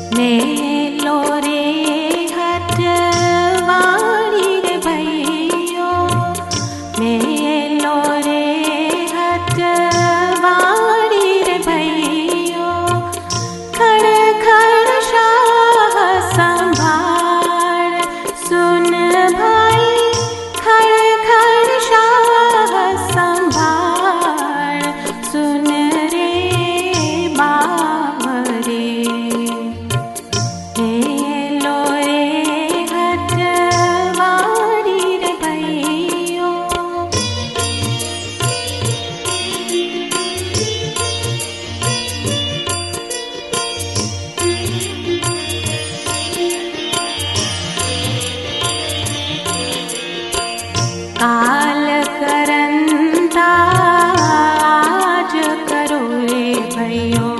मेलो रे हटवाड़ी रे भैयो, मेलो रे हटवाड़ी रे भैयो, खड़ खड़ शाह संभार सुन भाई, खड़ खड़ शाह संभार सुन रे बाप रे। मेलो रे हटवाड़ी रे भैयो, काल करंता आज करो रे भैयो,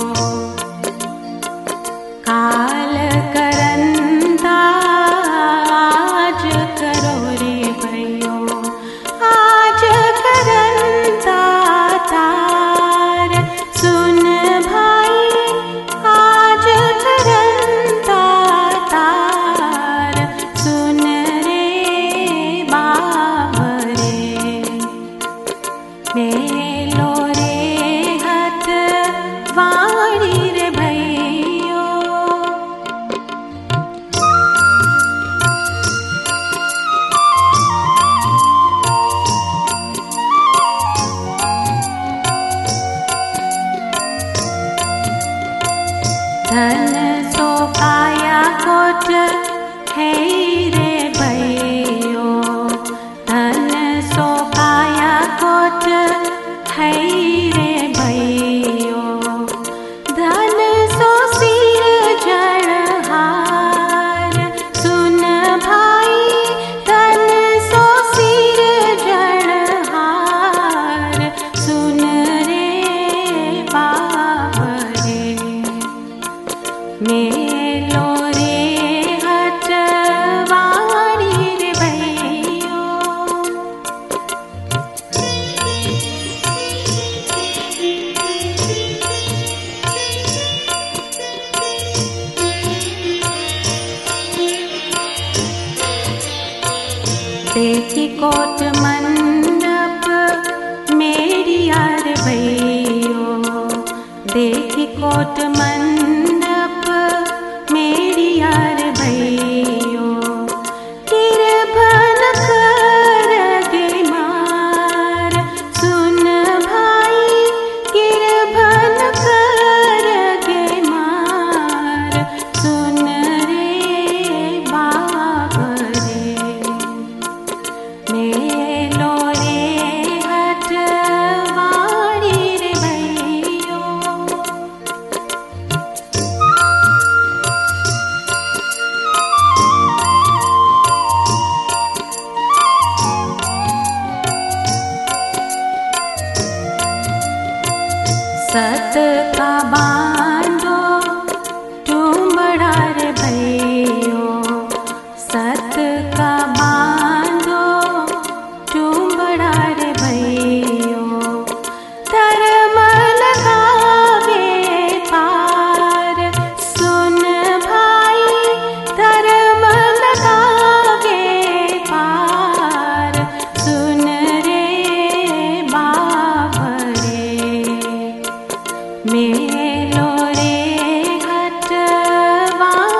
काल करंता आज करो रे भैयो, आज करंता तार सुन भाई, आज करंता तार सुन रे बाप रे। मेलो रे हटवाड़ी रे भैयो, धन सो काया कोट है रे भैयो, धन सो काया कोट है रे भैयो, धन सो सिर जड़हार सुन भाई, धन सो सिर जड़हार सुन रे बाप रे। मेलो रे हटवाड़ी रे भैयो, देखी कोट मंडप मेरी यार भैयो, देखी कोट मंडप मेरी यार भैयो, किरभन कर गे मार सुन भाई, किरभन कर गे मार सुन रे बाप रे। मेलो रे हटवाड़ी रे भैयो, सत का बांधो टुमड़ा रे भैयो, सत का बांधो टुमड़ा रे भैयो, धर्म लगावे पार सुन भाई, धर्म लगावे पार सुन रे बाप रे। मेलो रे हटवा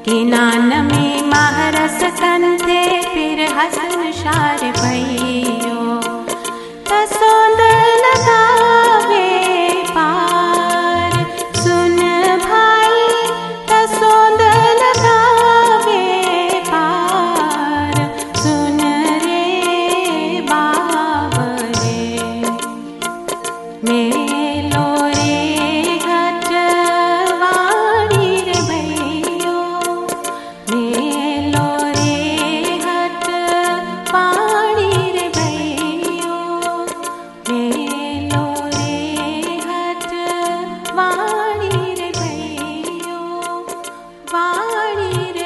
किनान में महरस कंथे फिर हसन शार भइयो तसोंद लगावे पार सुन भाई तसोंद लगावे पार सुन रे बावरे मेलो रे घट वाणी रे भइयो मेलो रे घट वाणी रे भइयो मेलो रे घट वाणी रे भइयो वाणी